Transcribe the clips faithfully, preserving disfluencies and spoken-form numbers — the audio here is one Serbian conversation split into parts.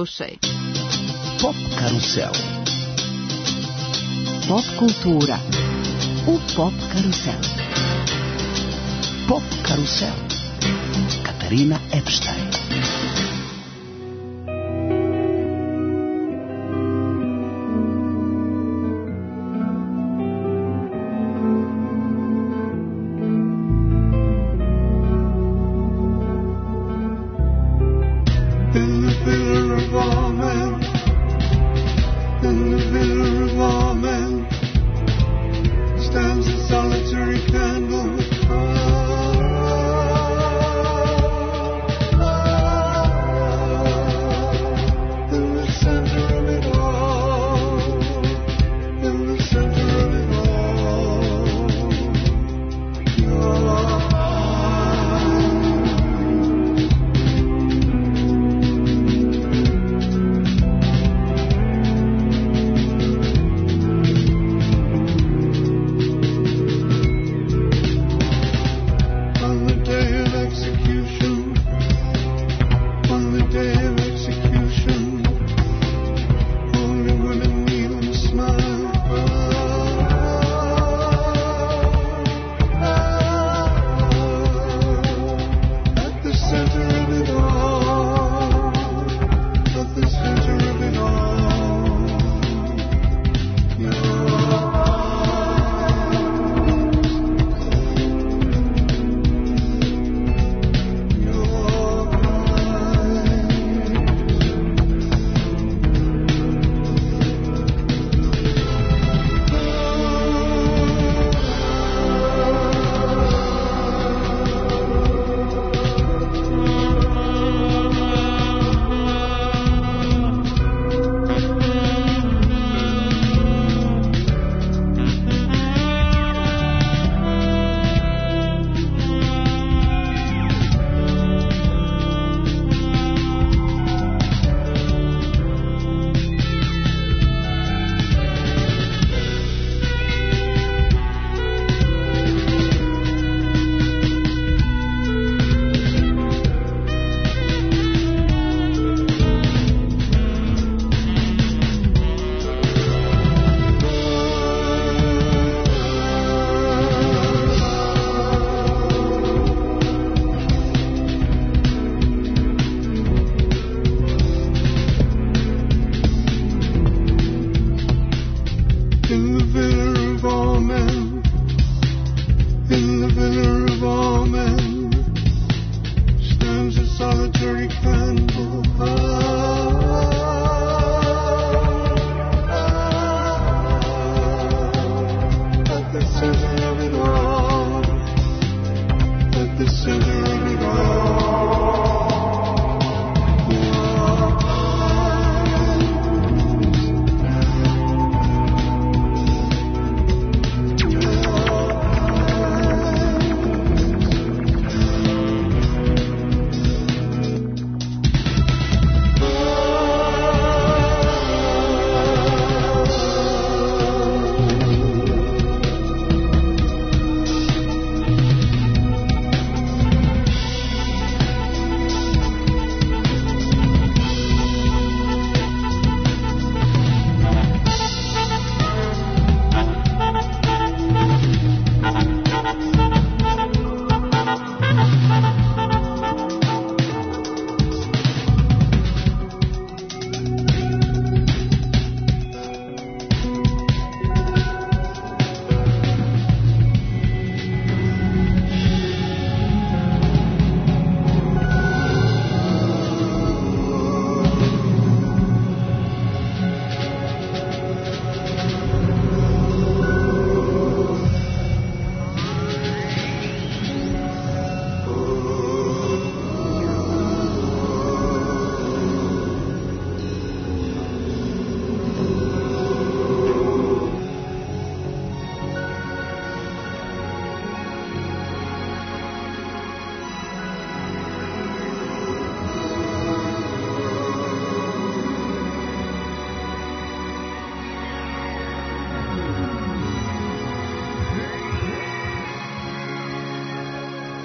slušaj. Pop karusel. Pop kultura u Pop karusel. Pop karusel. Katarina Epstein.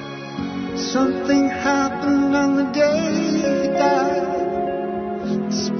Something happened on the day he died.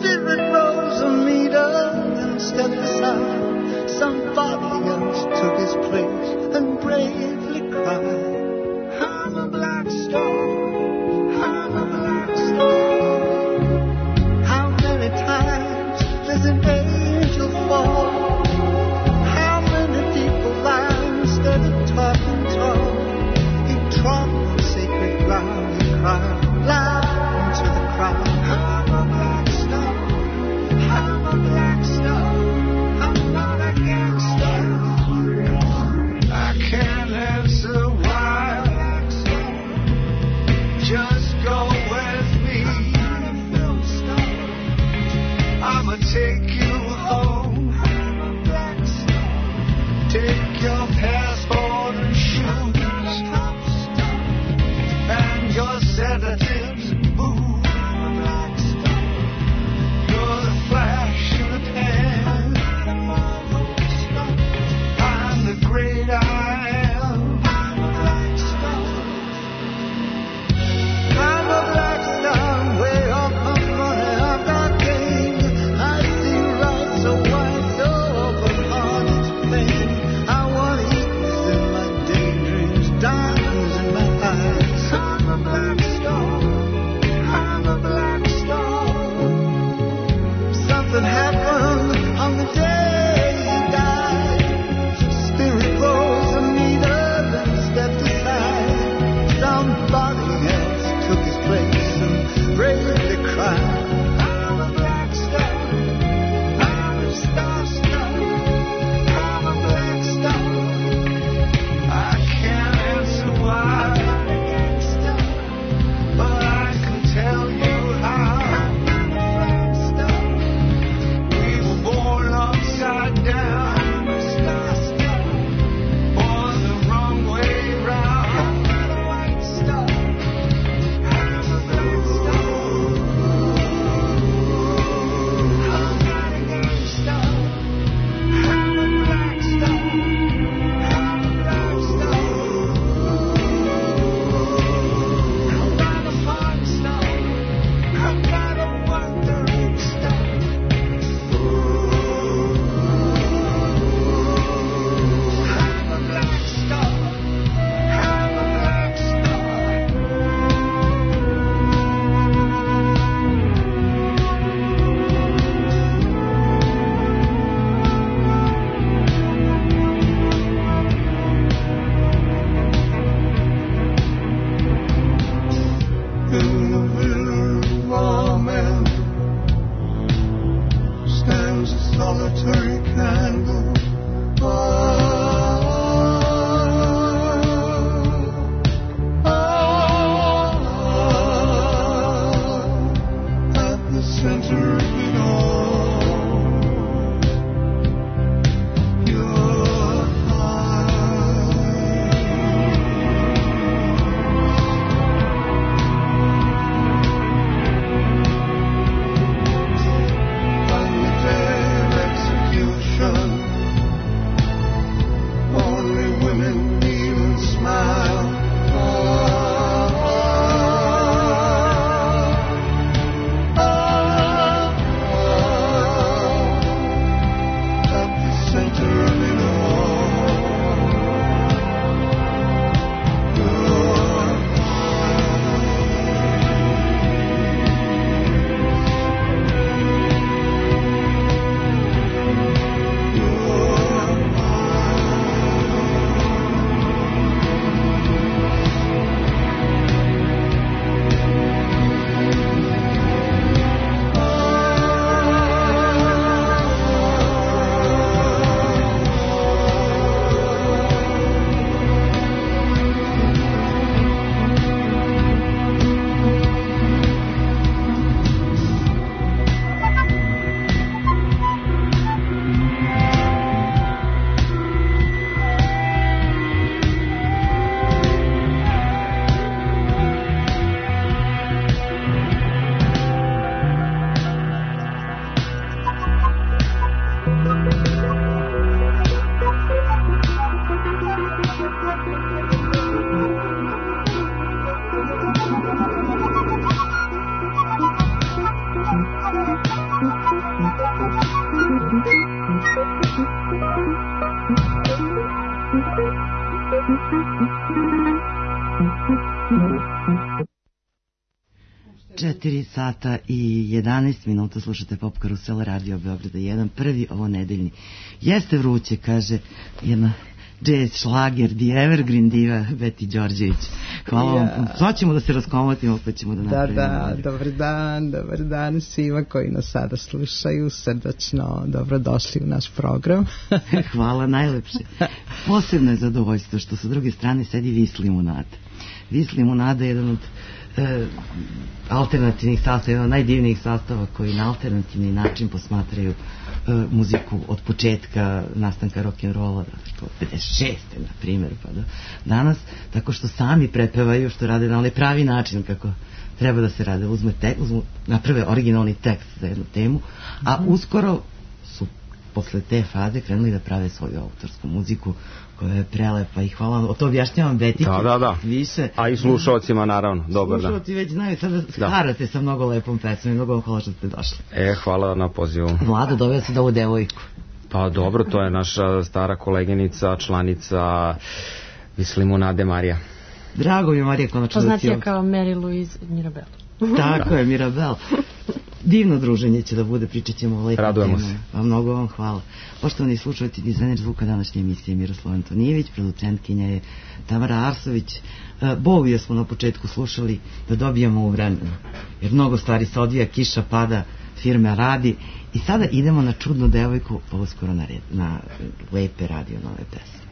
Četiri sata i jedanaest minuta slušate Pop Karusel, Radio Beograda jedan, prvi ovo nedeljni. Jeste vruće, kaže jedna jazz šlager, The Evergreen diva Beti Đorđević. Hvala vam. Ja. Sad ćemo da se raskomotimo, pa ćemo da napravimo. Da, da, dobar dan, dobar dan svima koji nas sada slušaju. Srdačno dobrodošli u naš program. Hvala, najlepše. Posebno je zadovoljstvo što sa druge strane sedi Vis Limunada. Vis Limunada je jedan od e, alternativnih sastava, jedan od najdivnijih sastava koji na alternativni način posmatraju e, muziku od početka nastanka rock'n'rolla, dakle, od pedeset šeste na primjer, pa do danas, tako što sami prepevaju, što rade na onaj pravi način kako treba da se rade, uzme tek, uzmu, naprave originalni tekst za jednu temu, a uskoro su posle te faze krenuli da prave svoju autorsku muziku koja je prelepa i hvala vam. O to objašnjavam Betike. Da, da, da. Više. A i slušalcima naravno. Dobar dan. Slušalci već znaju, sada harate sa mnogo lepom pesmom i mnogo vam hvala što ste došli. E, hvala na pozivu. Vlado, doveo se da ovu devojku. Pa dobro, to je naša stara koleginica, članica Vis Limunade, Marija. Drago mi je, Marija, konačno da poznatija kao Mary Louise Mirabel. Tako je, Mirabel. Divno druženje će da bude, pričat ćemo o lepim temama. Radujemo se. Pa mnogo vam hvala. Poštovani slušalci, dizajner zvuka današnje emisije Miroslav Antonijević, producentkinja je Tamara Arsović. Bovija smo na početku slušali da dobijamo u vremenu, jer mnogo stvari se odvija, kiša pada, firma radi i sada idemo na čudnu devojku, pa uskoro na, red, na lepe radio nove pesme.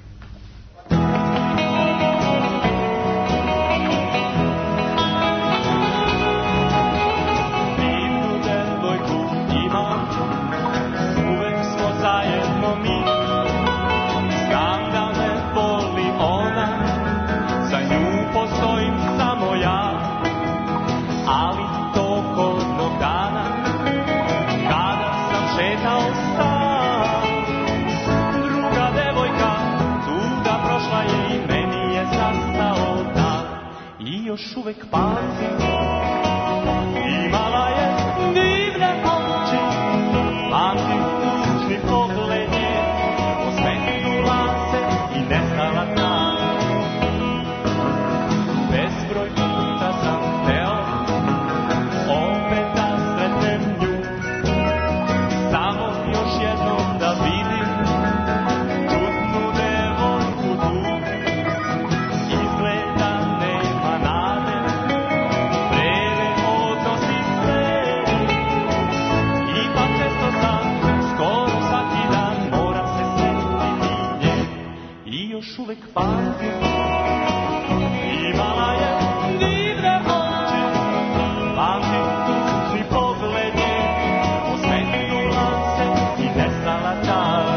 Još uvek pamtim, imala je divne oči, pamtim tužni pogled nje, osmetnula se i nestala tam. Bezbroj puta sam hteo opet da sretnem nju, samo još jednom da vidim čudnu devojku tu. Izgleda uvek pamtim, imala je divne oči, pamtim tužni pogled nje, osmetnula se i nestala tam.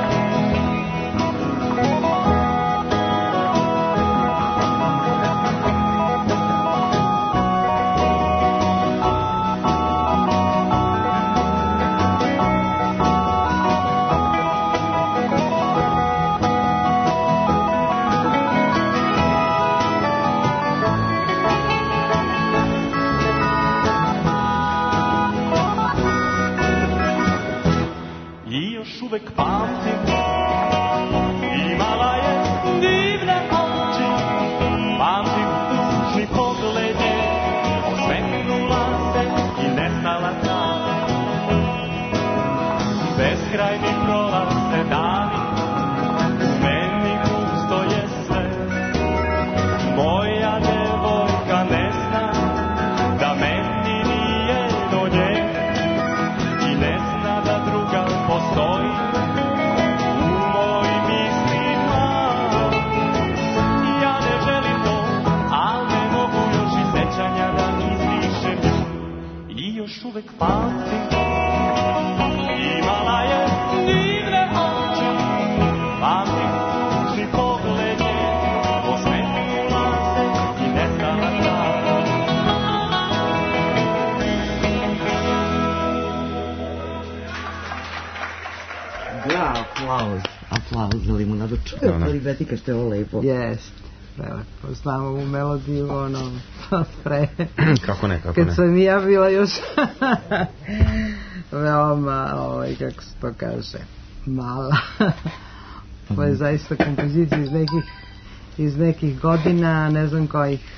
Uvek pamtim, imala je divne oči, pamtim tužni pogled nje, osmetnula se i nestala tam. Beskrajni prolaze dani, u meni pusto je sve, moja devojka ne zna da meni nije do nje i ne zna da druga postoji. Još uvek pamtim, imala je divne oči, pamtim tužni pogled nje, osmetnula se i nestala tam. Da, aplauz, aplauz za Limunadu. Čujem, ali Betika što je ovo lepo. Jest. Prelepo, znam ovu melodiju, ono, pre... Kako ne, kako kad ne. Kad sam ja bila još veoma, ovaj, kako se to kaže, mala. Ovo je zaista kompozicija iz nekih iz nekih godina, ne znam kojih.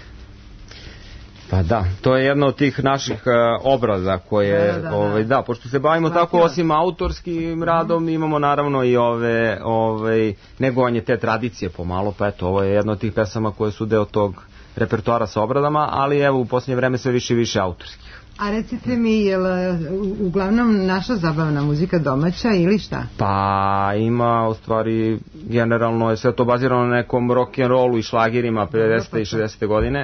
Pa da, to je jedna od tih naših uh, obraza koje, da, da, da. Ovaj, da, pošto se bavimo Svatila. tako osim autorskim radom, mm-hmm. imamo naravno i ove, ovaj, negovanje te tradicije pomalo, pa eto, ovo je jedna od tih pesama koje su deo tog repertoara sa obradama, ali evo u posljednje vreme sve više i više autorskih. A recite mi, je li uglavnom naša zabavna muzika domaća ili šta? Pa ima, u stvari, generalno je sve to bazirano na nekom rock'n'rollu i šlagerima pedesete i šezdesete godine.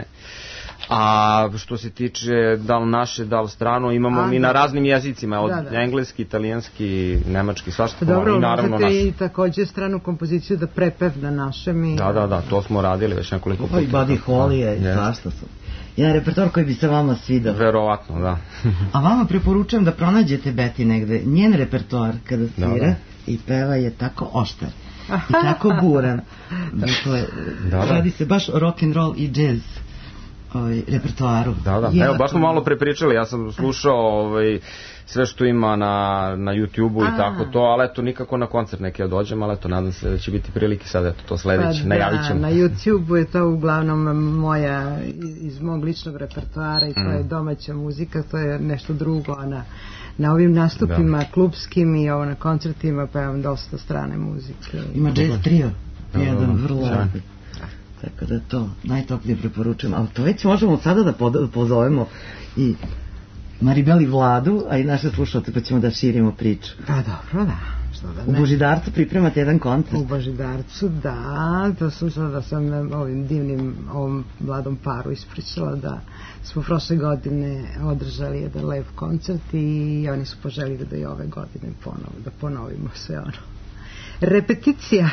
A što se tiče da li naše, da li strano, imamo A, mi da. na raznim jezicima, od da, da. engleski, italijanski, nemački, svašta. Dobro, i naravno možete naš. I takođe stranu kompoziciju da prepev na našem. I... Da, da, da, to smo radili već nekoliko puta. Pa i Buddy Holly je, yes. svašta su. Jedan repertoar koji bi se vama svidao. Verovatno, da. A vama preporučujem da pronađete Beti negde. Njen repertoar kada svira da, da. i peva je tako oštar i tako buran. Dakle, da, da. radi se baš rock and roll i jazz ovaj repertoaru. Da, da. Evo, baš smo malo prepričali, ja sam slušao ovaj, sve što ima na, na YouTube-u i tako to, ali eto, nikako na koncert neki ja dođem, ali eto, nadam se da će biti prilike sad, eto, to sledeće, pa, najavit ćemo. Na YouTube-u je to uglavnom moja, iz mog ličnog repertoara i to mm. je domaća muzika, to je nešto drugo, a na, na ovim nastupima da. klubskim i ovo na koncertima pevam dosta strane muzike. Ima jazz trio, jedan vrlo lepi. Tako da to najtoplije preporučujem, ali to već možemo sada da pozovemo i Maribel i Vladu, a i naše slušalce, pa ćemo da širimo priču. Pa dobro, da. Što da ne? U Božidarcu pripremate jedan koncert. U Božidarcu, da. To sam sad da sam ovim divnim, ovom mladom paru ispričala da smo prošle godine održali jedan lep koncert i oni su poželili da i ove godine ponovo, da ponovimo sve ono. Repeticija.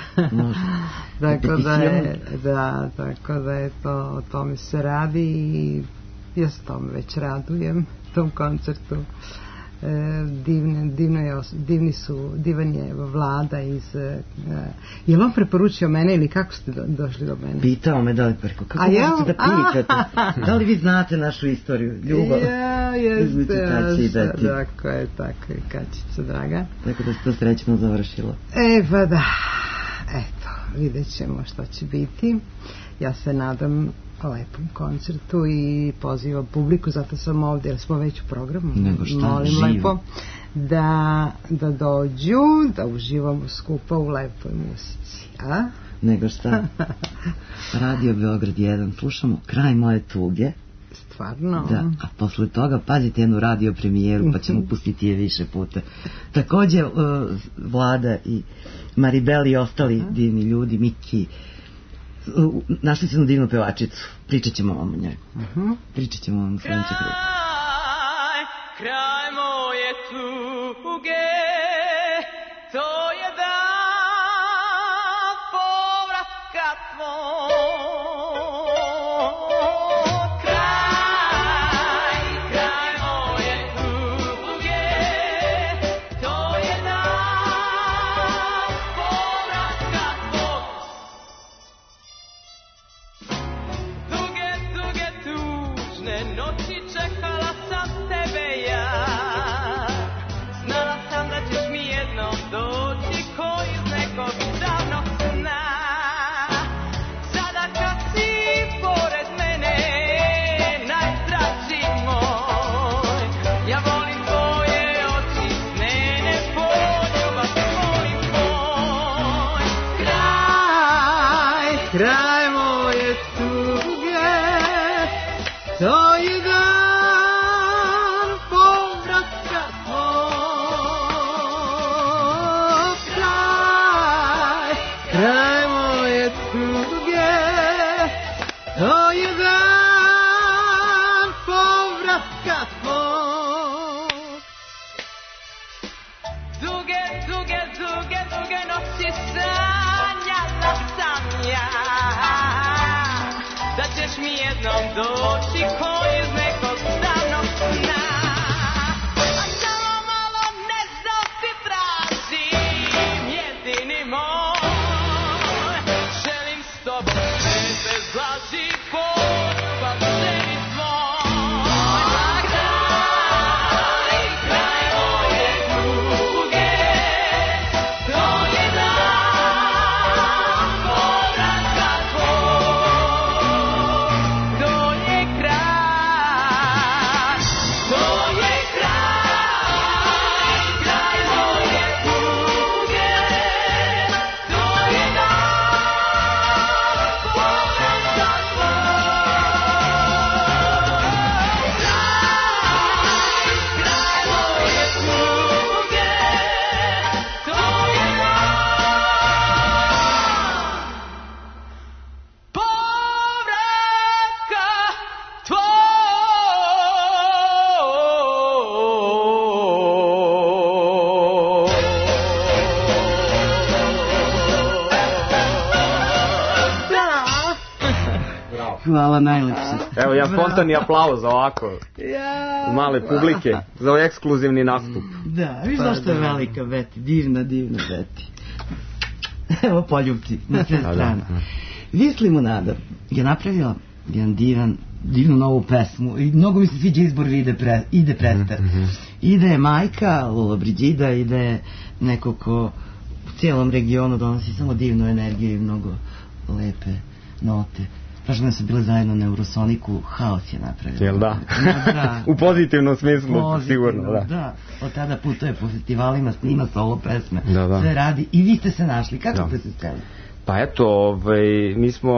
Tako da je, da, tako da je to, o tome se radi i ja se tome već radujem, tom koncertu. E, divne, divno je, divni su, divan je Vlada iz... E, je li on preporučio mene ili kako ste do, došli do mene? Pitao me da li preko, kako možete ja? da pitate? Da li vi znate našu istoriju, ljubav? Ja, jeste, ja, tako je, tako je, Kačica draga. Tako da se to srećno završilo. E, pa da, eto, vidjet ćemo što će biti. Ja se nadam lepom koncertu i pozivam publiku, zato sam ovdje, jer smo već u programu. Nego šta, molim živo. Lepo da, da dođu, da uživamo skupa u lepoj muzici. A? Nego šta? Radio Beograd jedan, slušamo Kraj moje tuge. Stvarno? Da, a posle toga pazite jednu radio premijeru, pa ćemo pustiti je više puta. Takođe, uh, Vlada i Maribel i ostali divni ljudi, Miki, Uh, našli smo divnu pevačicu. Pričat ćemo vam o njoj. Uh-huh. Pričat ćemo vam o sledećeg kruga. Kraj, kraj moje tuge, to je dan povratka tvoj. Kraj, kraj moje tuge, to je dan povratka tvoj. Noći čekala sam tebe ja, znala sam da ćeš mi jednom doći ko iz nekog davnog sna. Sada kad si pored mene, najdraži moj, ja volim tvoje oči, snene poljubav, volim tvoj. Kraj, kraj moje tuge, to je dan povratka tvoj. Kraj, kraj moje tuge, to je dan povratka tvoj. Duge, duge, duge, duge noći sanjala sam ja, da ćeš mi jednom doći ko iz nekog davnog sna. A samo malo ne znam ti tražim, jedini moj, želim s tobom sve bez laži poljubav ženi tvoj. Kraj, kraj moje tuge, to je dan povratka tvoj. Hvala najlepše. Evo, jedan spontani aplauz ovako, Ja. male publike, za ovaj ekskluzivni nastup. Da, viš zašto je velika Beti, divna, divna Beti. Evo poljubci na sve strane. Visli Limunada je napravila jedan divan, divnu novu pesmu i mnogo mi se sviđa izbor ide, pre, ide Prester. Ide je majka, Lola Brigida, ide neko ko u cijelom regionu donosi samo divnu energiju i mnogo lepe note. Prošle godine su bile zajedno na Eurosoniku, Haos je napravila. Jel da? Da. U pozitivnom smislu, Pozitivno, sigurno, da. da. Od tada putuje po festivalima, snima solo pesme, Da, da. sve radi i vi ste se našli. Kako Da. ste se sreli? Pa eto, ovaj, mi smo,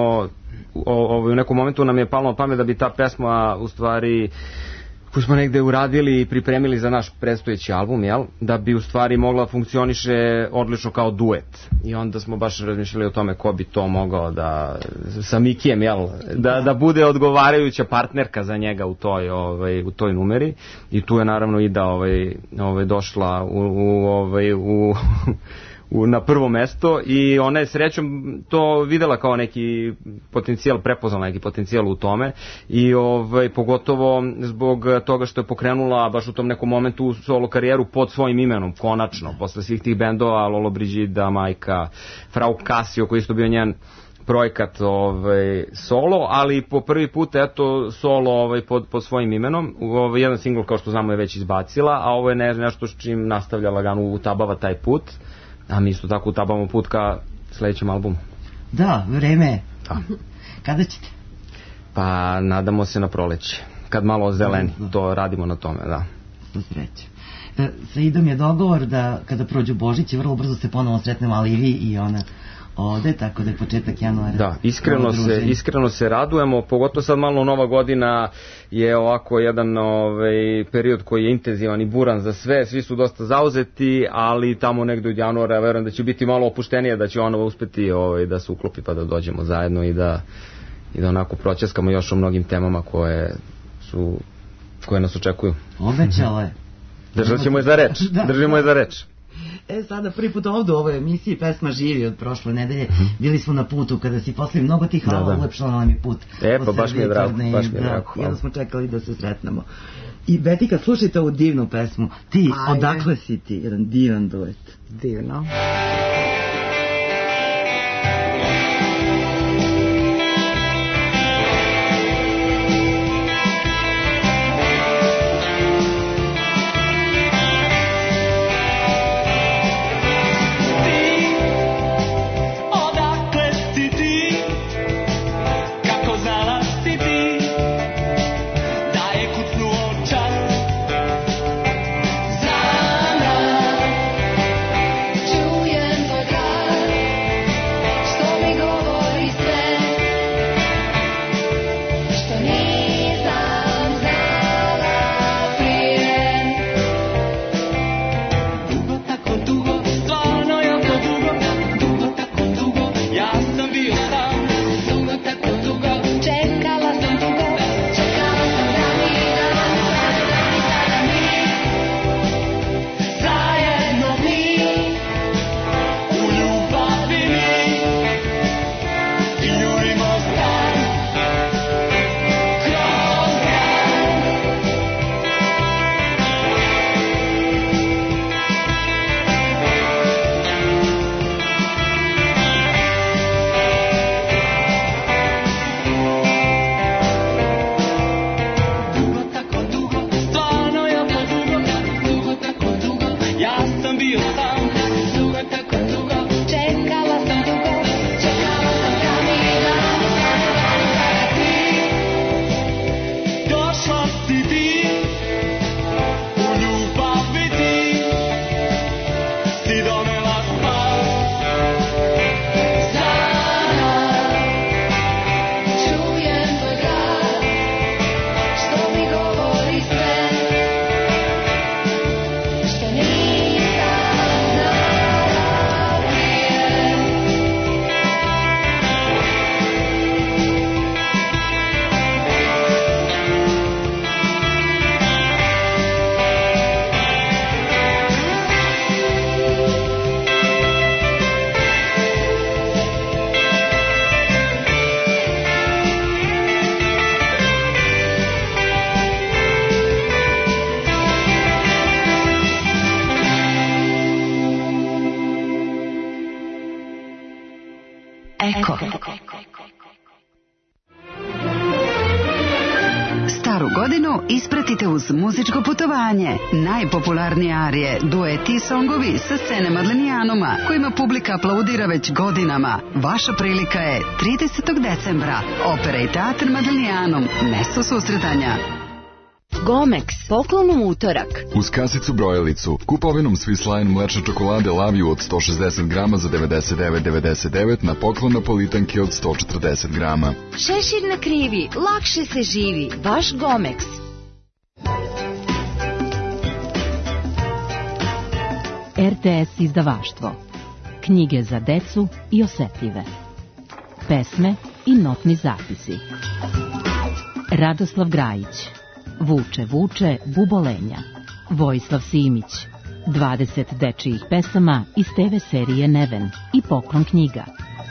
o- ovaj, u nekom momentu nam je palo na pamet da bi ta pesma, u stvari, koju smo negde uradili i pripremili za naš predstojeći album, jel? Da bi u stvari mogla funkcioniše odlično kao duet. I onda smo baš razmišljali o tome ko bi to mogao da, sa Mikijem, jel? Da, da bude odgovarajuća partnerka za njega u toj, ovaj, u toj numeri. I tu je naravno Ida ovaj, ovaj, došla u, u, ovaj, u u, na prvo mesto i ona je srećom to videla kao neki potencijal, prepoznala neki potencijal u tome i ovaj, pogotovo zbog toga što je pokrenula baš u tom nekom momentu solo karijeru pod svojim imenom, konačno, posle svih tih bendova, Lolo Brigida, Majka, Frau Casio, koji je isto bio njen projekat ovaj, solo, ali po prvi put eto solo ovaj, pod, pod svojim imenom. Ovaj, jedan singl kao što znamo je već izbacila, a ovo je ne, nešto s čim nastavlja lagano utabava taj put. A mi isto tako utabamo put ka sledećem albumu. Da, vreme je. Da. Kada ćete? Pa nadamo se na proleće. Kad malo zeleni, to radimo na tome, da. Sa sreće. E, sa Idom je dogovor da kada prođu Božići, vrlo brzo se ponovo sretnemo, ali i vi i ona ode, tako da je početak januara. Da, iskreno se, iskreno se radujemo, pogotovo sad malo Nova godina je ovako jedan ovaj, period koji je intenzivan i buran za sve, svi su dosta zauzeti, ali tamo negde od januara verujem da će biti malo opuštenije, da će ona uspeti ovaj, da se uklopi pa da dođemo zajedno i da, i da onako proćeskamo još o mnogim temama koje su, koje nas očekuju. Obećala je. Držat ćemo je za reč, držimo je za reč. E, sada prvi put ovdje u ovoj emisiji pesma živi od prošle nedelje. Bili smo na putu kada si posle mnogo tih hvala, Da, da. ulepšala nam je put. E, po pa baš mi je Srbiji, drago, Turneji, baš mi je da, drago, hvala. I onda smo čekali da se sretnemo. I Betika, slušajte ovu divnu pesmu. Ti, Ajde. odakle si ti? Jedan divan duet. Divno. Odakle si ti, kako znala si ti, da je kucnuo čas. Znam, čujem Eko. Staru godinu ispratite uz muzičko putovanje. Najpopularnije arije, dueti i songovi sa scene Madlenijanuma, kojima publika aplaudira već godinama. Vaša prilika je tridesetog decembra. Opera i teatr Madlenijanum, mesto susretanja. Gomex, poklon u utorak. Uz kasicu brojalicu, kupovinom Swiss Line mlečne čokolade Laviju od sto šezdeset grama za devedeset devet devedeset devet na poklon napolitanke od sto četrdeset grama. Šešir na krivi, lakše se živi. Vaš Gomex. R T S izdavaštvo. Knjige za decu i osetljive. Pesme i notni zapisi. Radoslav Grajić. Vuče, vuče, bubolenja. Vojislav Simić. dvadeset dečijih pesama iz te ve serije Neven i poklon knjiga.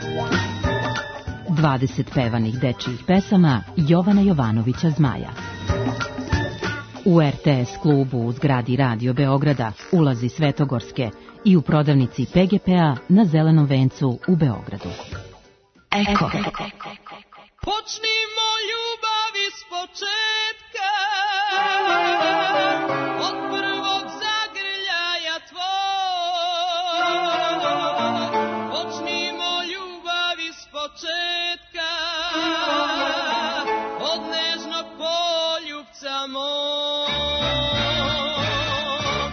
dvadeset pevanih dečijih pesama Jovana Jovanovića Zmaja. U R T S klubu u zgradi Radio Beograda, ulazi Svetogorske i u prodavnici P G P-a na Zelenom vencu u Beogradu. Eko. Počnimo ljubav iz početka, od prvog zagrljaja tvoj. Počnimo ljubav iz početka, od nežnog poljubca mog.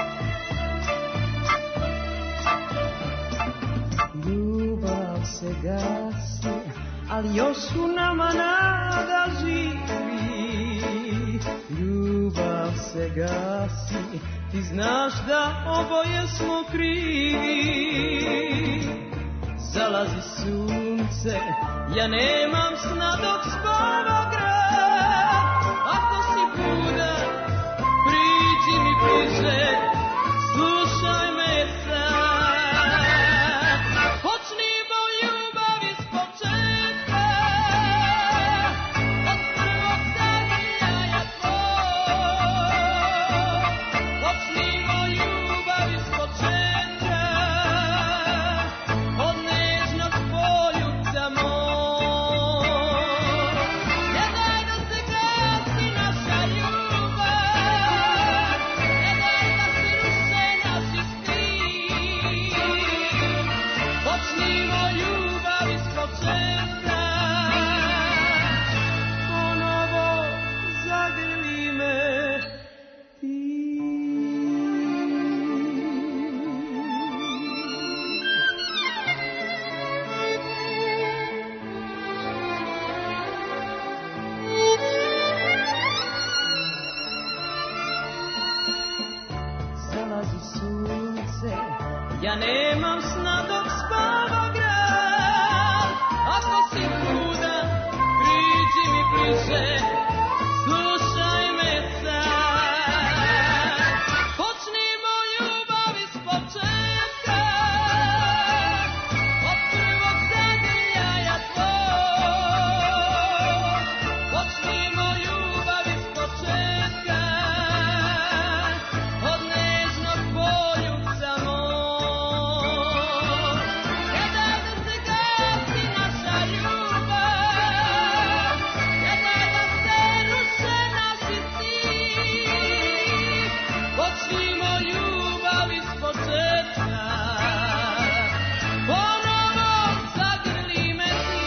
Ljubav se gasi, ali još u nama nada živi. Ljubav se gasi, ti znaš da oboje smo krivi. Zalazi sunce, ja nemam sna dok spava grad. Ako si budan, priđi mi bliže, slušaj me sad. Počnimo ljubav iz početka, od prvog zagrljaja tvoj. Počnimo ljubav iz početka, od nežnog poljubca mog. Ne daj da se gasi naša ljubav, ne daj da se ruše naši sni. Počnimo ljubav iz početka, ponovo zagrli me ti. Zalazi sunce, ja nemam sna dok spava grad. Ako si budan, priđi mi bliže, slušaj me sad. Počnimo ljubav iz početka, od prvog zagrljaja tvoj. Počnimo ljubav iz početka, od nežnog poljubca mog. Ne daj da se gasi naša ljubav, ne daj da se ruše naši sni. Počnimo ljubav iz početka, ponovo zagrli me ti.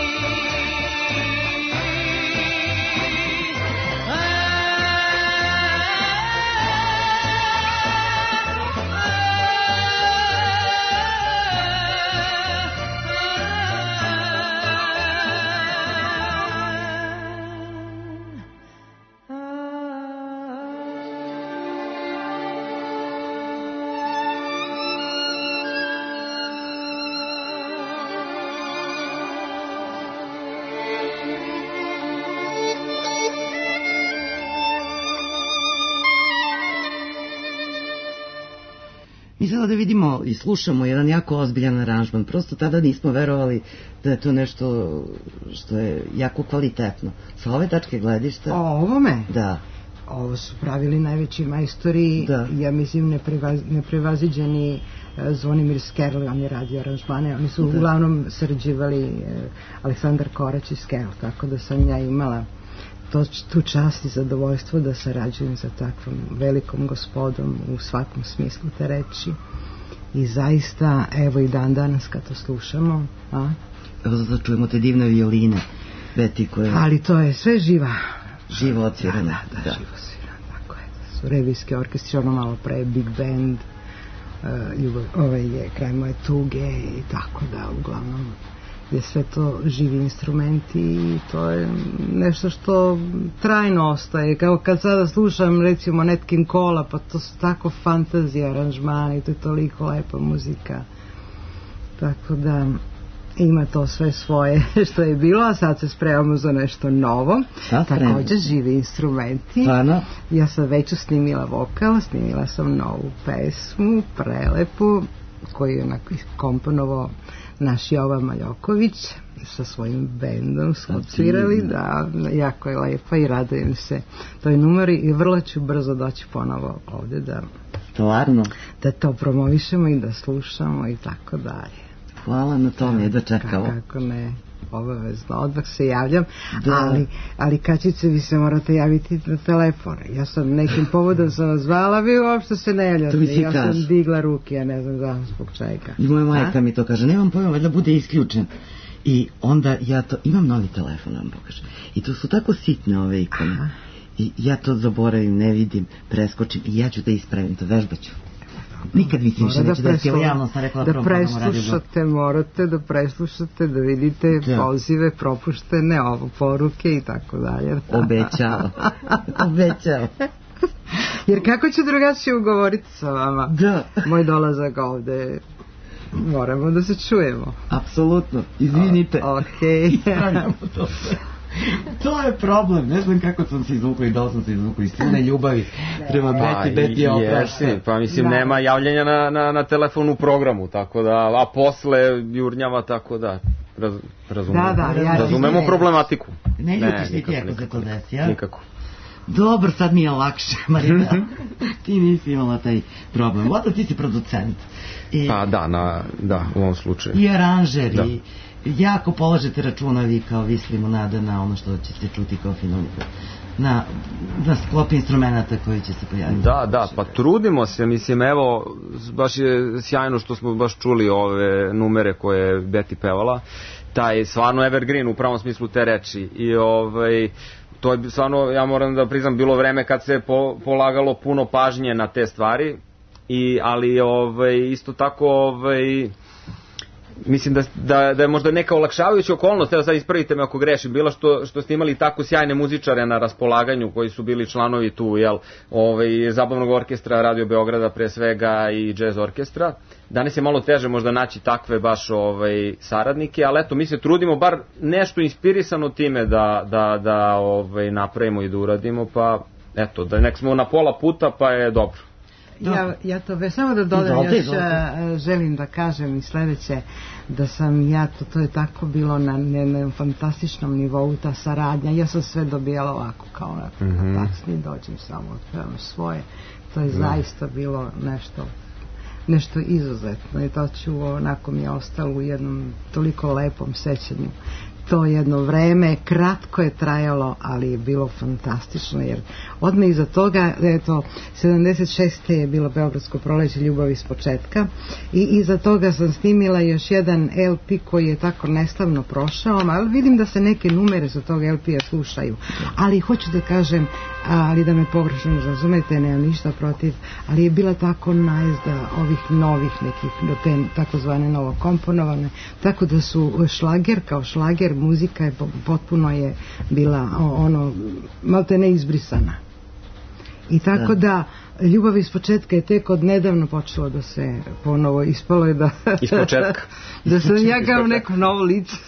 Mi sada da vidimo i slušamo jedan jako ozbiljan aranžman. Prosto tada nismo verovali da je to nešto što je jako kvalitetno. Sa ove tačke gledišta... O ovome? Da. ovo su pravili najveći majstori, da. Ja mislim neprevaz, neprevaziđeni Zvonimir Skerl, on je radio aranžmane, oni su da. Uglavnom sarađivali eh, Aleksandar Korać i Skerl, tako da sam ja imala to, tu čast i zadovoljstvo da sarađujem sa takvom velikom gospodom u svakom smislu te reči. I zaista, evo i dan danas kad to slušamo, a? Evo zato čujemo te divne violine, Beti, koje... Ali to je sve živa. Živo odsvirano. Da, da, da, da. Živo svirano, tako je. Su revijski orkestri, ono malo pre, big band, uh, ljubav, ovaj je Kraj moje tuge i tako da, uglavnom je sve to živi instrumenti i to je nešto što trajno ostaje. Kao kad sada slušam recimo Nat King Cola, pa to su tako fantazije, aranžmani, to je toliko lepa muzika. Tako da ima to sve svoje što je bilo, a sad se spremamo za nešto novo. Također živi instrumenti. Stvarno? Ja sam već snimila vokal, snimila sam novu pesmu, prelepu, koju je komponovao naš Jovan Maljoković sa svojim bendom smo odsvirali, da, jako je lepa i radujem se toj numeri i vrlo ću brzo doći ponovo ovde da, Stvarno? Da to promovišemo i da slušamo i tako dalje. Hvala na tome, jedva čekamo. Kako ne, obavezno, odmah se javljam, da. ali, ali Kačice, vi se morate javiti na telefon. Ja sam nekim povodom sam vas zvala, vi uopšte se ne javljate. Ja kaži. sam digla ruke, ja ne znam da zbog čega. I moja majka A? mi to kaže, nemam pojma, valjda bude isključen. I onda ja to, imam novi telefon, vam pokažem. I to su tako sitne ove ikone. Aha. I ja to zaboravim, ne vidim, preskočim i ja ću da ispravim, to vežbaću. Nikad mi se više neće da je javno sam rekla da preslušate, morate da preslušate, da vidite da. pozive, propuštene ovo, poruke i tako dalje. Obećao. Obećao. Jer kako ću drugačije ugovoriti sa vama? Da. Moj dolazak ovde, moramo da se čujemo. Apsolutno, izvinite. O, okej. Ispravljamo to sve. To je problem, ne znam kako sam se izvukao i da li sam se izvukao iz silne ljubavi prema Beti, Beti je oprašta. Pa mislim, da. nema javljanja na, na, na telefonu programu, tako da, a posle jurnjava, tako da, raz, razumemo, da, da, ja razumemo ne, problematiku. Ne ljutiš ti ti ako se to desi, ja? Nikako. Dobro, sad mi je lakše, Marina. Ti nisi imala taj problem. Vlada, ti si producent. I, pa da, na, da, u ovom slučaju. I aranžer, da. i jako položete računa vi kao Vislimo nada na ono što će se čuti kao finalnika. Na, na sklop instrumenta koji će se pojaviti. Da, da, pa trudimo se, mislim, evo, baš je sjajno što smo baš čuli ove numere koje je Beti pevala, taj stvarno evergreen u pravom smislu te reči i ovaj, to je stvarno, ja moram da priznam, bilo vreme kad se po, polagalo puno pažnje na te stvari, i, ali ovaj, isto tako ovaj, mislim da, da, da je možda neka olakšavajuća okolnost, evo sad ispravite me ako grešim, bila što, što ste imali tako sjajne muzičare na raspolaganju koji su bili članovi tu, jel, ovaj, zabavnog orkestra Radio Beograda pre svega i jazz orkestra. Danas je malo teže možda naći takve baš ovaj, saradnike, ali eto, mi se trudimo bar nešto inspirisano time da, da, da ovaj, napravimo i da uradimo, pa eto, da nek smo na pola puta, pa je dobro. Ja, ja to već samo da dodam, još a, želim da kažem i sledeće, da sam ja, to, to je tako bilo na jednom fantastičnom nivou, ta saradnja, ja sam sve dobijala ovako kao onako, mm-hmm. taksni, dođem samo, otpevam svoje, to je mm. zaista bilo nešto, nešto izuzetno i to ću, onako mi je ostalo u jednom toliko lepom sećanju. To jedno vreme, kratko je trajalo, ali je bilo fantastično, jer odmah iza toga, eto, sedamdeset šeste je bilo Beogradsko proleće, Ljubav iz početka, i iza toga sam snimila još jedan el pe koji je tako neslavno prošao, ali vidim da se neke numere za tog el pe-a slušaju, ali hoću da kažem, ali da me pogrešno ne razumete, nemam ništa protiv, ali je bila tako najezda ovih novih nekih, te takozvane novokomponovane, tako da su šlager kao šlager, muzika je potpuno je bila ono malte ne izbrisana i tako da, da Ljubav iz početka je tek od nedavno počelo da se ponovo ispalo je da iz početka da sam ja kao neko novo lice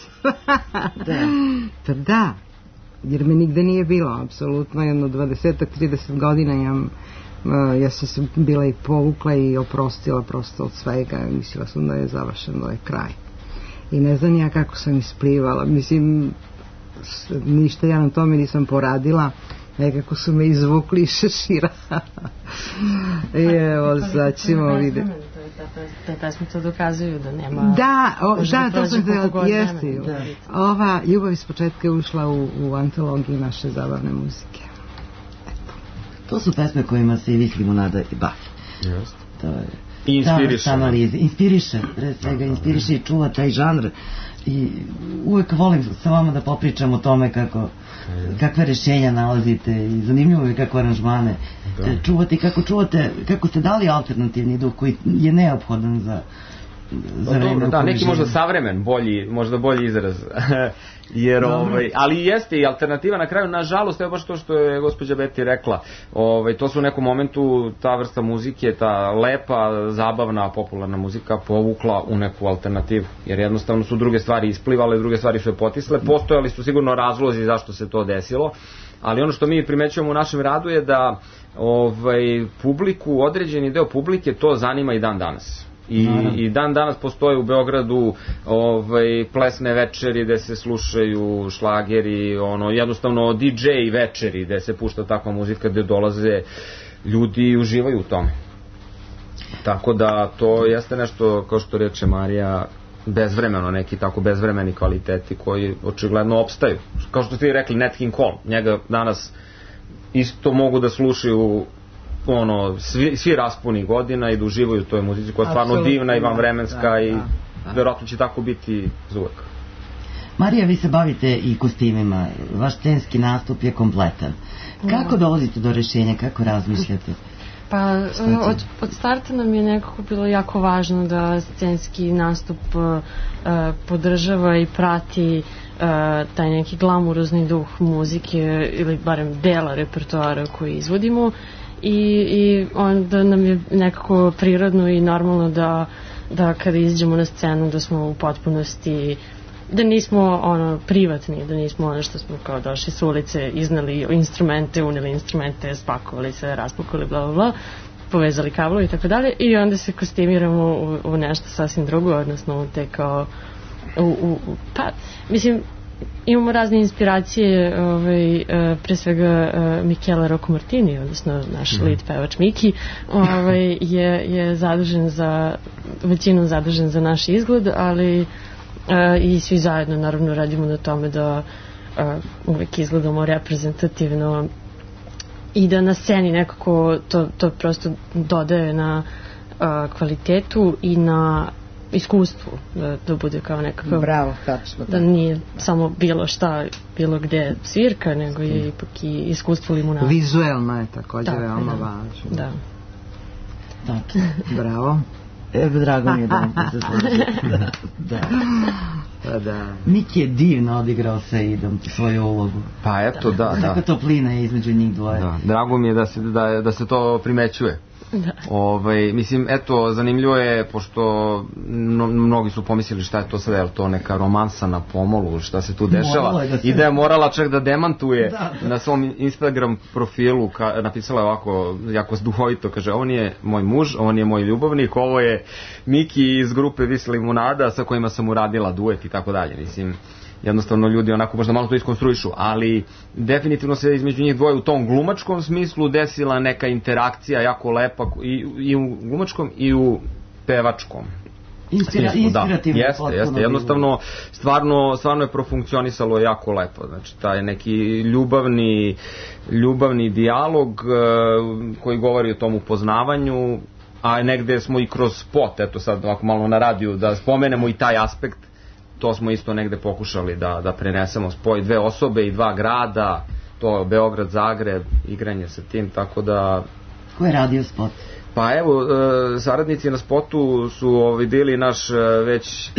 da. da jer me nigde nije bilo apsolutno jedno dvadeset do trideset godina ja, ja sam se bila i povukla i oprostila prosto od svega, mislila sam da je završen, da je kraj. I ne znam ja kako sam isplivala, mislim, ništa ja na tome nisam poradila, nekako su me izvukli iz šešira. I evo, sad ćemo vidjeti. Te pesme to dokazuju da nema... Da, o, da, da to sam te jeste. Ova Ljubav iz početka je ušla u, u antologiju naše zabavne muzike. Eto. To su pesme kojima se i Vis Limunada i bavi. Jeste. To je... I inspiriše. Inspiriše, pre svega, inspiriše i čuva taj žanr. I uvek volim sa vama da popričam o tome kako, kakve rešenja nalazite i zanimljivo je kako aranžmane da. čuvate i kako čuvate, kako ste dali alternativni duh koji je neophodan za, za vreme. Dobro, da, neki možda savremen, bolji, možda bolji izraz. Jer, ovaj, ali jeste i alternativa na kraju, nažalost, evo baš to što je gospođa Beti rekla, ovaj, to su u nekom momentu ta vrsta muzike, ta lepa, zabavna, popularna muzika povukla u neku alternativu, jer jednostavno su druge stvari isplivale, druge stvari su je potisle, postojali su sigurno razlozi zašto se to desilo, ali ono što mi primećujemo u našem radu je da ovaj, publiku, određeni deo publike to zanima i dan danas. I, i dan danas postoje u Beogradu ovaj, plesne večeri gde se slušaju šlageri, ono, jednostavno D J večeri gde se pušta takva muzika, gde dolaze ljudi i uživaju u tome. Tako da to jeste nešto, kao što reče Marija, bezvremeno, neki tako bezvremeni kvaliteti koji očigledno opstaju. Kao što ste rekli, Nat King Cole, njega danas isto mogu da slušaju ono, svi, svi raspuni godina i da uživaju u toj muzici koja je stvarno divna i vanvremenska da, i da, da. Vjerojatno će tako biti za uvek. Marija, vi se bavite i kostimima, vaš scenski nastup je kompletan. Kako da. dolazite do rešenja, kako razmišljate? Pa od, od starta nam je nekako bilo jako važno da scenski nastup uh, podržava i prati uh, taj neki glamurozni duh muzike ili barem dela repertoara koji izvodimo. I, i onda nam je nekako prirodno i normalno da, da kada izađemo na scenu da smo u potpunosti, da nismo ono privatni, da nismo ono što smo kao došli s ulice, iznali instrumente, unili instrumente, spakovali se, raspakali, bla bla bla, povezali kablo i tako dalje i onda se kostimiramo u, u nešto sasvim drugo, odnosno u te kao u, u, pa, mislim, imamo razne inspiracije, ovaj, pre svega Michele Rocco Martini, odnosno naš lead pevač Miki, ovaj, je, je zadužen za, većinom zadužen za naš izgled, ali i svi zajedno naravno radimo na tome da uvek izgledamo reprezentativno i da na sceni nekako to, to prosto dodaje na kvalitetu i na iskustvu, da, da bude kao nekakav... Bravo, tačno. Da nije samo bilo šta, bilo gde svirka, nego je ipak i iskustvo limunada. Vizuelno je također veoma važno. Da. Tako. Bravo. E, drago mi je da se slažem. Da, da. Pa da. Miki je divno odigrao sa Idom svoju ulogu. Pa eto, da, da. Tako toplina je između njih dvoje. Da, drago mi je da se, da, da se to primećuje. Da. Ovaj, mislim, eto, zanimljivo je, pošto no, mnogi su pomislili šta je to sada, je li to neka romansa na pomolu, šta se tu dešava, da se... i da je morala čak da demantuje da, da. na svom Instagram profilu, ka, napisala je ovako, jako duhovito, kaže, ovo nije moj muž, ovo nije moj ljubavnik, ovo je Miki iz grupe Vis Limunada sa kojima sam uradila duet i tako dalje, mislim, jednostavno ljudi onako možda malo to iskonstruišu, ali definitivno se između njih dvoje u tom glumačkom smislu desila neka interakcija jako lepa i, i u glumačkom i u pevačkom. Inspira, inspirativno. Da, jeste, jeste, jednostavno stvarno, stvarno je profunkcionisalo jako lepo, znači taj neki ljubavni ljubavni dijalog uh, koji govori o tom upoznavanju, a negde smo i kroz spot, eto sad ovako malo na radiju da spomenemo i taj aspekt. To smo isto negde pokušali da, da prenesemo, spoj dve osobe i dva grada, to je Beograd, Zagreb, igranje sa tim, tako da... Ko je radio spot? Pa evo, e, saradnici na spotu su ovi bili naš e, već,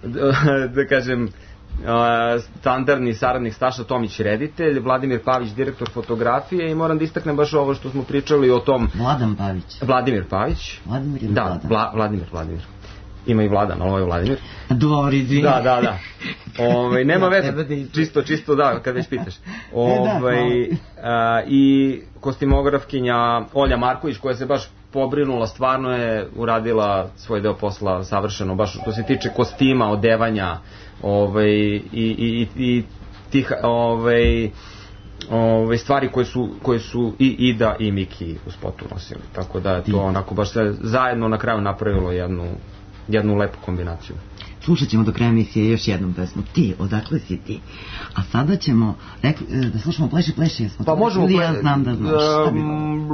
da kažem, e, standardni saradnik Staša Tomić, reditelj, Vladimir Pavić, direktor fotografije i moram da istaknem baš ovo što smo pričali o tom... Vladan Pavić. Vladimir Pavić. Vladimir ili da, Vladan? Vla, Vladimir, Vladimir. Ima i Vladan, ali ovo je Vladimir. Dobri, izvini. Da, da, da. Ove, nema veze, čisto, čisto da, kad već pitaš. Ove, a, I kostimografkinja Olja Marković, koja se baš pobrinula, stvarno je uradila svoj deo posla savršeno, baš što se tiče kostima, odevanja, ove, i, i, i tih, ove, ove stvari koje su, koje su i Ida i Miki u spotu nosili, tako da je to onako baš sve zajedno na kraju napravilo jednu, jednu lepu kombinaciju. Slušat ćemo do kraja emisije još jednom pesmu. Ti, odakle si ti? A sada ćemo rekli, da slušamo Pleši, pleši. Jesmo pa možemo ple... Ja znam da znaš. Šta bi...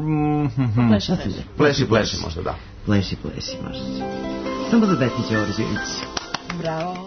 Pleši, pleši. Pleši, pleši možda, da. Pleši, pleši, možda. Samo za Beti Đorđević. Bravo.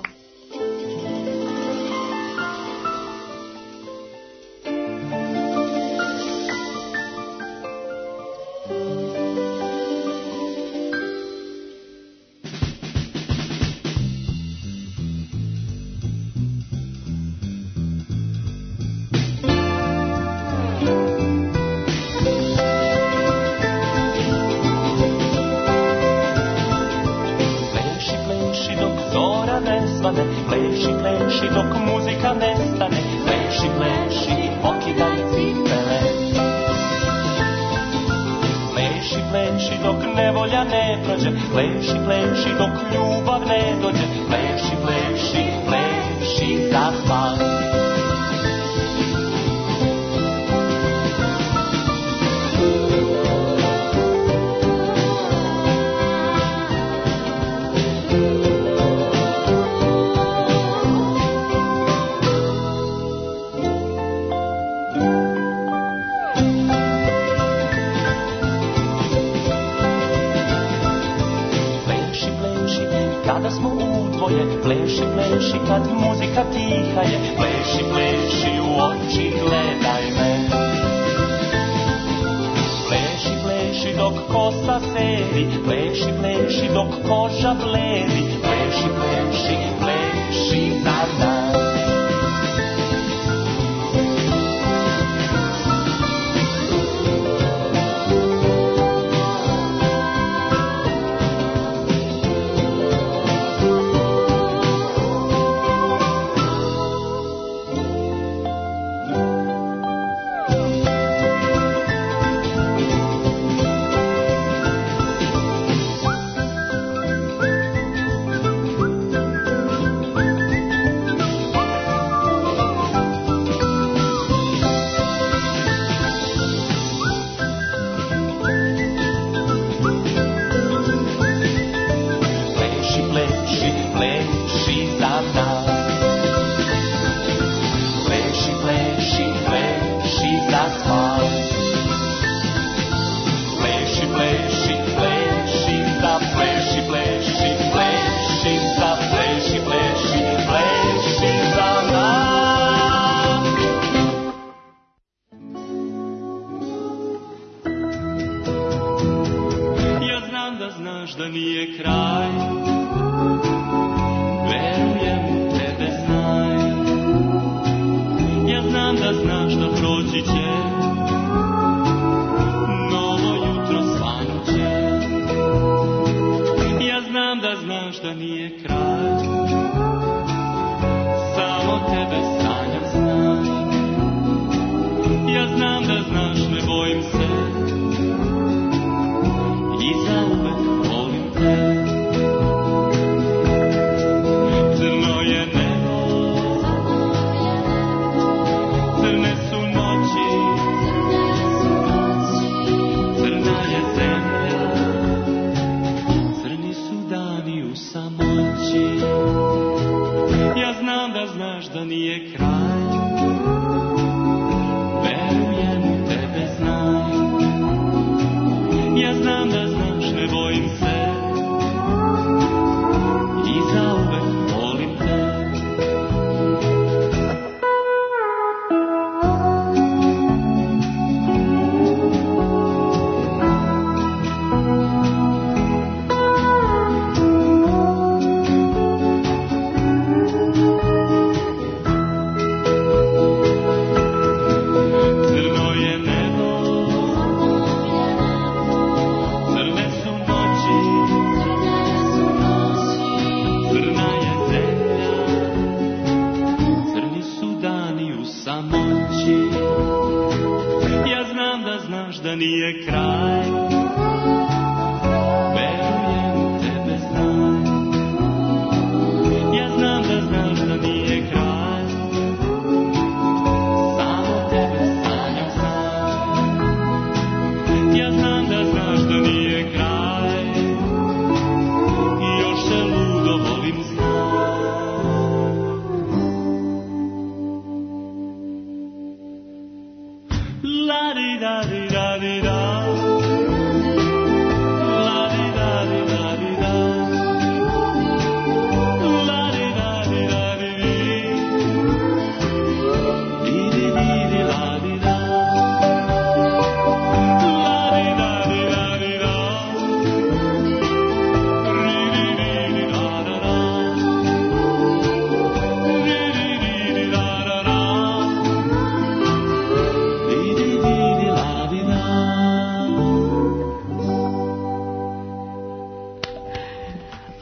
Samo tebe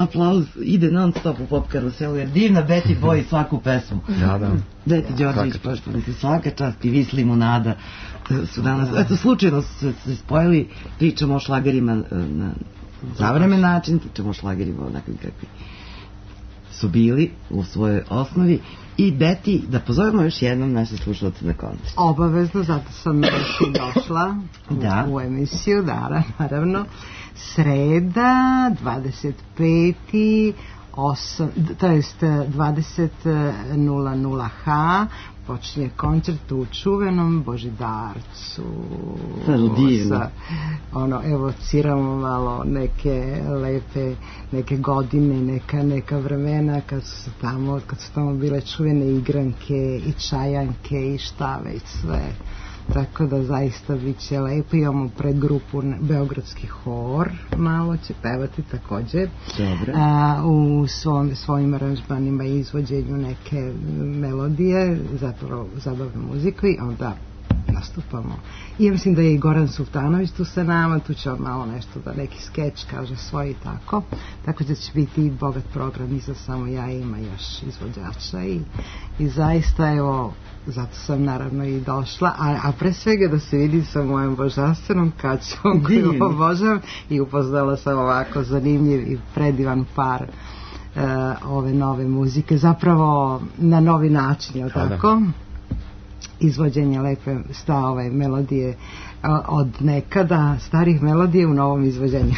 aplauz ide non stop u Pop karuselu, jer divna Beti boji svaku pesmu. Da, da. Beti Đorđević, poštovani, svaka čast i Vis limunada su danas, eto, slučajno su se spojili, pričamo o šlagerima na savremen način, pričamo o šlagerima onakvim kakvi su bili u svojoj osnovi. I Beti, da pozovemo još jednom naše slušalce na koncert. Obavezno, zato sam Beti došla da. u, u emisiju, da, naravno. Sreda, dvadeset petog osam, to jest dvadeset nula nula ha, počinje koncert u čuvenom Božidarcu. Sa, ono, evociramo malo neke lepe, neke godine, neka, neka vremena kad su tamo, kad su tamo bile čuvene igranke i čajanke i šta već sve. Tako da zaista bit će lepo. Imamo predgrupu Beogradski hor, malo će pevati takođe. A, u svom, svojim aranžmanima i izvođenju neke melodije, zapravo zabavnu muziku, i onda nastupamo. I ja mislim da je i Goran Sultanović tu sa nama, tu će on malo nešto da neki skeč kaže svoj i tako. Tako da će biti i bogat program, nisam samo ja, ima još izvođača i, i zaista evo, zato sam naravno i došla, a, a pre svega da se vidi sa mojom božanstvenom Kaćom koju obožavam, i upoznala sam ovako zanimljiv i predivan par uh, ove nove muzike, zapravo na novi način, je li tako? Izvođenje lepe stavove melodije od nekada, starih melodije u novom izvođenju.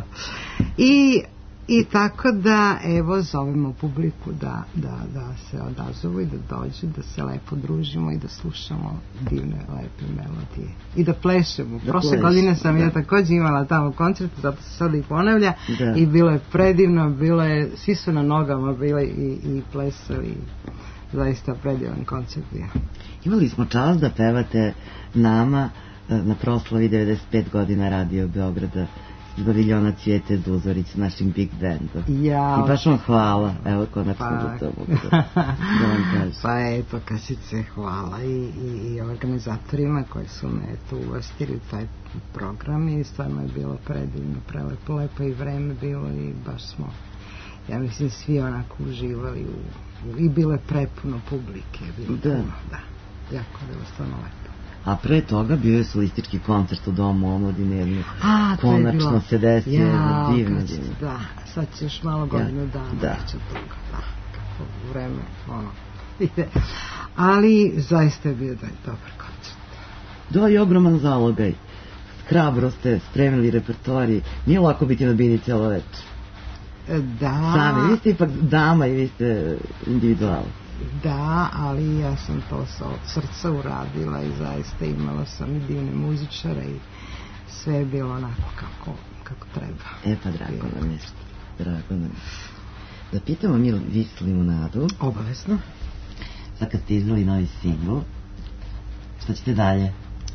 I I tako da, evo, zovemo publiku da, da, da se odazovu i da dođu, da se lepo družimo i da slušamo divne, lepe melodije. I da plešemo. Da Prošle pleš, godine sam da. ja također imala tamo koncert, zato se sada i ponavlja. Da. I bilo je predivno, bilo je, svi su na nogama bili i, i plesali. Zaista predivan koncert bio. Imali smo čast da pevate nama na proslavi devedeset pet godina Radio Beograda iz paviljona Cvijete Duzorić s našim big bandom. Ja. I baš vam hvala. Evo, konačno pa, da to mogu da, da vam kažem. Pa eto, Kasice, hvala i, i, i organizatorima koji su me eto uvestili taj program i stvarno je bilo predivno, prelepo, lepo i vreme bilo i baš smo, ja mislim, svi onako uživali u, i bilo je prepuno publike. Bilo da. Puno, da. Jako bilo stvarno lepo. A pre toga bio je solistički koncert u Domu omladine, jedno konačno se desi, ja, divno, divno. Da, sad će još malo godinu ja, dana da. Već od toga, da, kako vreme, ono, ide. Ali zaista je bio da je dobar koncert. Da, i ogroman zalogaj. Hrabro ste spremili repertoari, nije lako biti na bini cijelo večer. Da. Sami, vi ste ipak dama i vi ste individual. Da, ali ja sam to od srca uradila i zaista imala sam i divne muzičare i sve je bilo onako kako, kako treba. E pa drago nam je, drago nam je. Da pitamo mi Vis limunadu. Obavezno. Sad kad ste izdali novi singl, šta ćete dalje?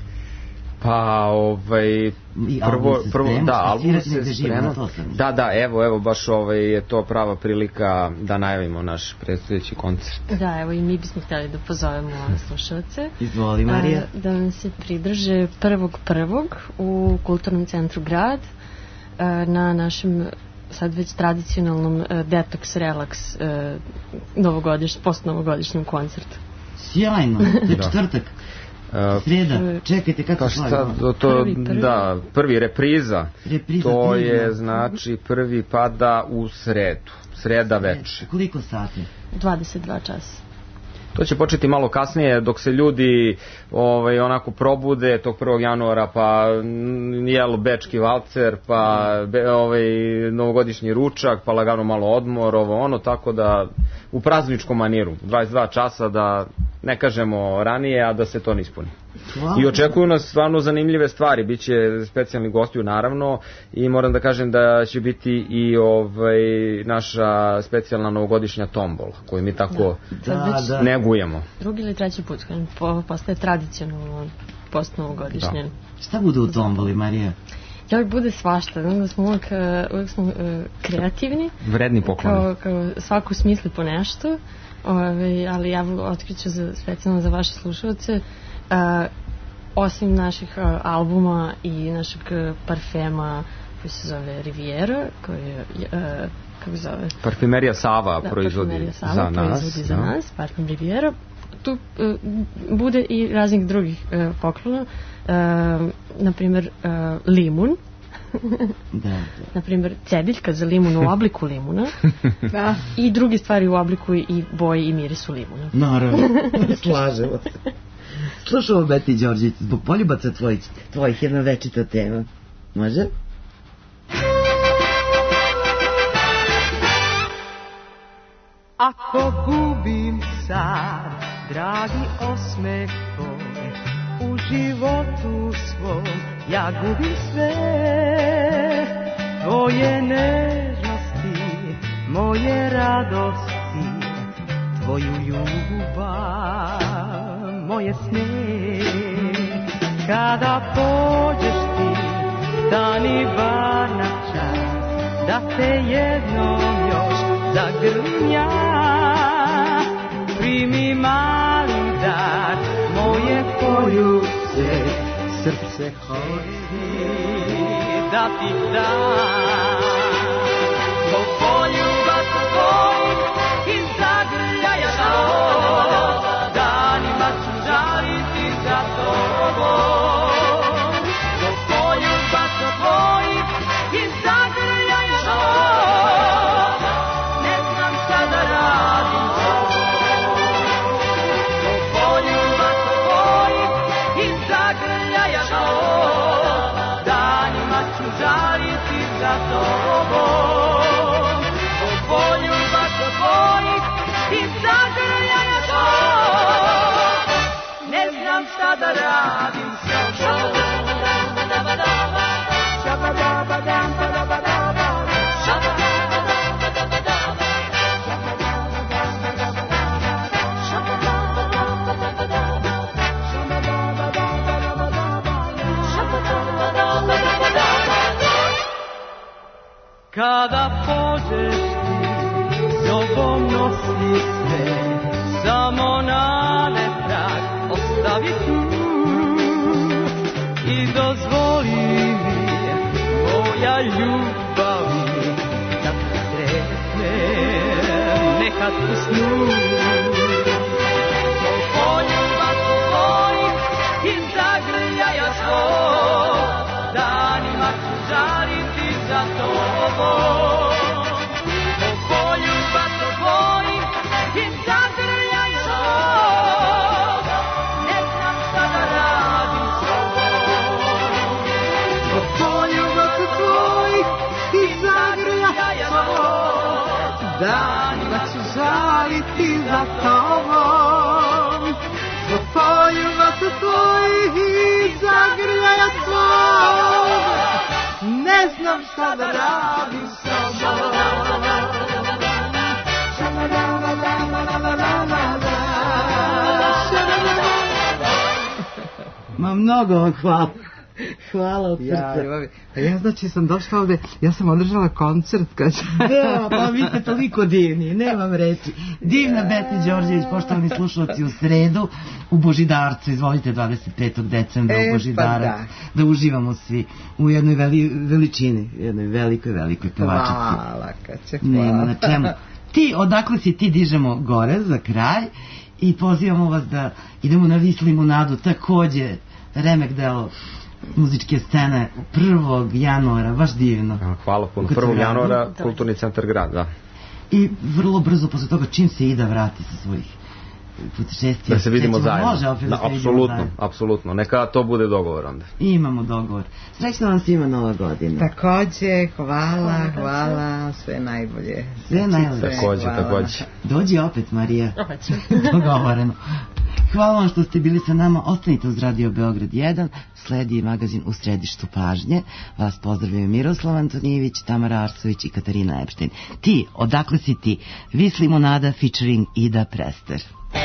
Pa, ovaj, prvo, prvo, da, album se sprema. Da, da, evo, evo, baš ovaj, je to prava prilika da najavimo naš predstojeći koncert. Da, evo, i mi bismo htjeli da pozovemo slušalce. Izvoli, Marija. A, da nam se pridrže prvog prvog u Kulturnom centru Grad a, na našem sad već tradicionalnom uh, Detox Relax uh, novogodišnj, post-novogodišnjem koncertu. Sjajno, to je četvrtak. Sreda, čekajte kako šta, to, to, prvi, prvi. Da, prvi repriza, repriza to prvi, je da. Znači prvi pada u sredu, sreda večer. Koliko sati? dvadeset dva časa. To će početi malo kasnije dok se ljudi ovaj, onako probude tog prvog januara, pa jelo bečki valcer, pa be, ovaj, novogodišnji ručak, pa lagano malo odmor, ovo ono, tako da u prazničkom maniru, dvadeset dva časa, da ne kažemo ranije, a da se to ne ispuni. Wow. I očekuju nas stvarno zanimljive stvari, biće specijalni gostiju naravno i moram da kažem da će biti i ovaj, naša specijalna novogodišnja tombola koju mi tako da, da, da. negujemo. Drugi ili treći put, po, postaje tradicionalno post-novogodišnje. Da. Šta bude u tomboli, Marija? Ja uvijek bude svašta, da smo uvijek, uvijek smo uh, kreativni. Vredni pokloni. Kao, kao svako smisli po nešto, ove, ali ja otkriću za, specijalno za vaše slušalce. Uh, osim naših uh, albuma i našeg uh, parfema, koji se zove Riviera, koji je, uh, kako zove? Parfumerija Sava da, proizvodi parfumerija Sava za nas. proizvodi za da. nas, parfum Riviera. Tu uh, bude i raznih drugih uh, poklona, uh, na primjer uh, limun, da, da. na primjer cediljka za limun u obliku limuna Da. i druge stvari u obliku i boji i mirisu limuna. Naravno, slažemo se. Slušamo Beti Đorđević zbog poljubaca tvojih, tvojih jedna večita tema. Može? Ako gubim sad, dragi osmeh tvoj, u životu svom ja gubim sve. Tvoje nežnosti, moje radosti, tvoju ljubav, moje sne. Kada pođeš ti, stani bar na čas, da te jednom još zagrlim ja. Primi mali dar, moje poljubce, srce hoće da ti dam. Zbog poljubaca tvojih i zagrljaja tvojih, danima ću žaliti za tobom. Zbog poljubaca tvojih i zagrljaja tvojih, ne znam šta da radim s tobom. Zbog poljubaca tvojih i zagrljaja tvojih, danima ću žaliti za tobom. Zbog poljubaca tvojih i zagrljaja tvojih, ne znam šta da radim s tobom. Kada pođeš ti, sobom nosi sve, samo nade trag ostavi tu. I dozvoli mi, moja ljubavi, da te sretne nekad u snu. Zbog poljubaca tvojih i zagrljaja svog, danima ću žaliti za tobom. Zbog poljubaca tvojih i zagrljaja svog, ne znam šta da radim s tobom. Zbog poljubaca tvojih i zagrljaja svog, danima ću žaliti za tobom. Zbog poljubaca tvojih i zagrljaja svog, ne znam šta da radim s tobom. Ma mnogo vam hvala. Hvala od srca. Ja, ja znači sam došla ovde, ja sam održala koncert kad... Da, pa vi ste toliko divni, nemam reći. Divna Beti Đorđević, poštovani slušalci, u sredu u Božidarcu, izvolite dvadeset petog decembra e, u Božidarac, pa da. da uživamo svi u jednoj veli, veličini, jednoj velikoj, velikoj pevačici. Hvala, kače, hvala. Nema na čemu. Ti, odakle si ti, dižemo gore za kraj i pozivamo vas da idemo na Vis limunadu, takođe remek delo muzičke scene prvog januara, baš divno. Hvala puno. prvog januara Kulturni centar grad, da. I vrlo brzo posle toga čim se Ida vrati sa svojih putešestvija. Da se vidimo zajedno. Može opet da, da se vidimo apsolutno, zajedno. Apsolutno. Neka to bude dogovor onda. Imamo dogovor. Srećna vam svima Nova godina. Takođe, hvala, hvala, sve najbolje. Sve najbolje. Takođe, takođe. Dođi opet, Marija. Dogovoreno. Hvala vam što ste bili sa nama. Ostanite uz Radio Beograd jedan. Sledi magazin U središtu pažnje. Vas pozdravljaju Miroslav Antonijević, Tamara Arsović i Katarina Epštajn. Ti, odakle si ti? Vis limunada featuring Ida Prester.